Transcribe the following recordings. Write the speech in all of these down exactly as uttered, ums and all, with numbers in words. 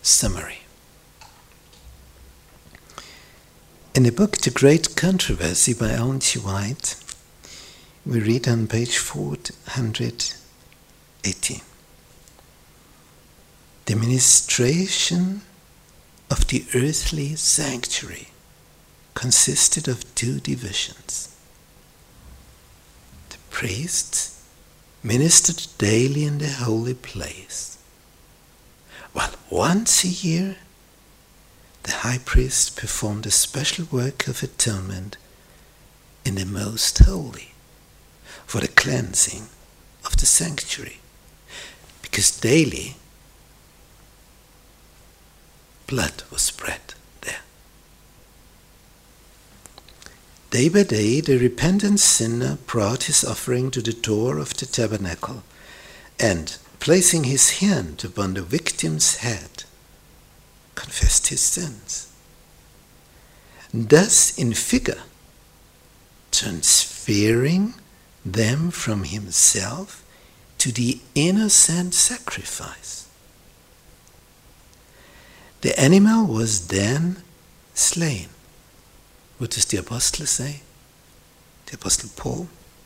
summary. In the book The Great Controversy by Ellen G. White, we read on page four hundred eighteen. The ministration of the earthly sanctuary consisted of two divisions. The priests ministered daily in the holy place, while once a year the high priest performed a special work of atonement in the most holy for the cleansing of the sanctuary, because daily blood was spread there. Day by day the repentant sinner brought his offering to the door of the tabernacle, and, placing his hand upon the victim's head, confessed his sins. Thus, in figure, transferring them from himself to the innocent sacrifice. The animal was then slain. What does the apostle say? The apostle Paul?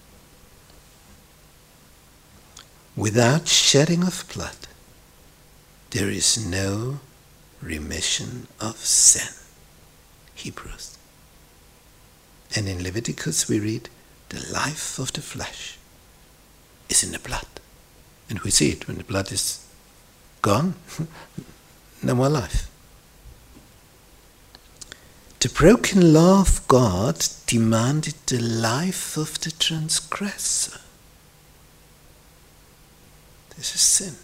Without shedding of blood, there is no remission of sin. Hebrews. And in Leviticus we read, the life of the flesh is in the blood. And we see it when the blood is gone, no more life. The broken law of God demanded the life of the transgressor. This is sin.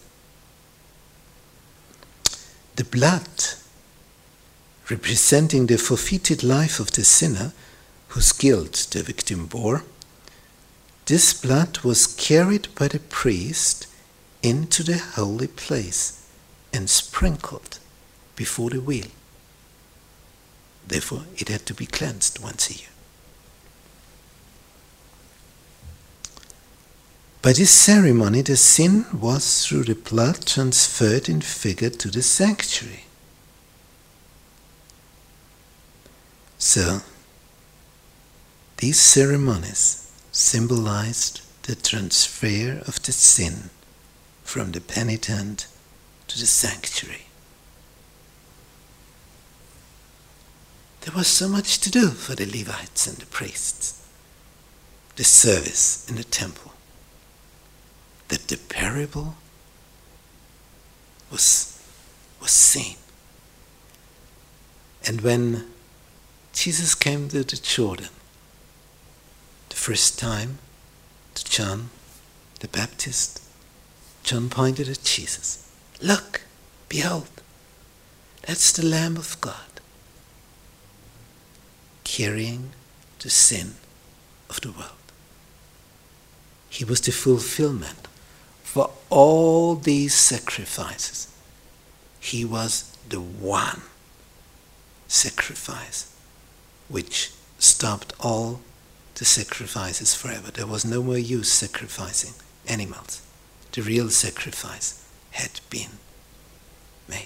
The blood, representing the forfeited life of the sinner whose guilt the victim bore, this blood was carried by the priest into the holy place and sprinkled before the wheel. Therefore, it had to be cleansed once a year. By this ceremony, the sin was through the blood transferred in figure to the sanctuary. So, these ceremonies symbolized the transfer of the sin from the penitent to the sanctuary. There was so much to do for the Levites and the priests. The service in the temple. That the parable was, was seen. And when Jesus came to the Jordan, the first time, to John the Baptist, John pointed at Jesus. Look, behold, that's the Lamb of God, carrying the sin of the world. He was the fulfillment for all these sacrifices. He was the one sacrifice which stopped all the sacrifices forever. There was no more use sacrificing animals. The real sacrifice had been made.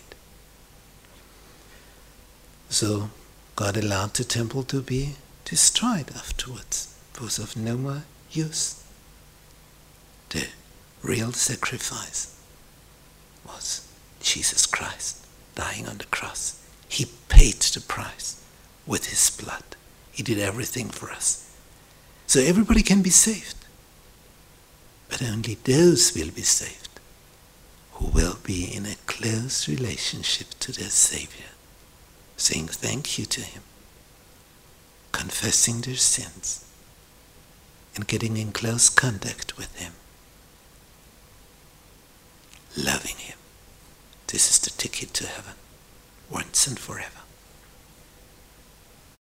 So God allowed the temple to be destroyed afterwards. It was of no more use. The real sacrifice was Jesus Christ dying on the cross. He paid the price with his blood. He did everything for us. So everybody can be saved. But only those will be saved who will be in a close relationship to their Savior, saying thank you to him, confessing their sins, and getting in close contact with him. Loving him. This is the ticket to heaven, once and forever.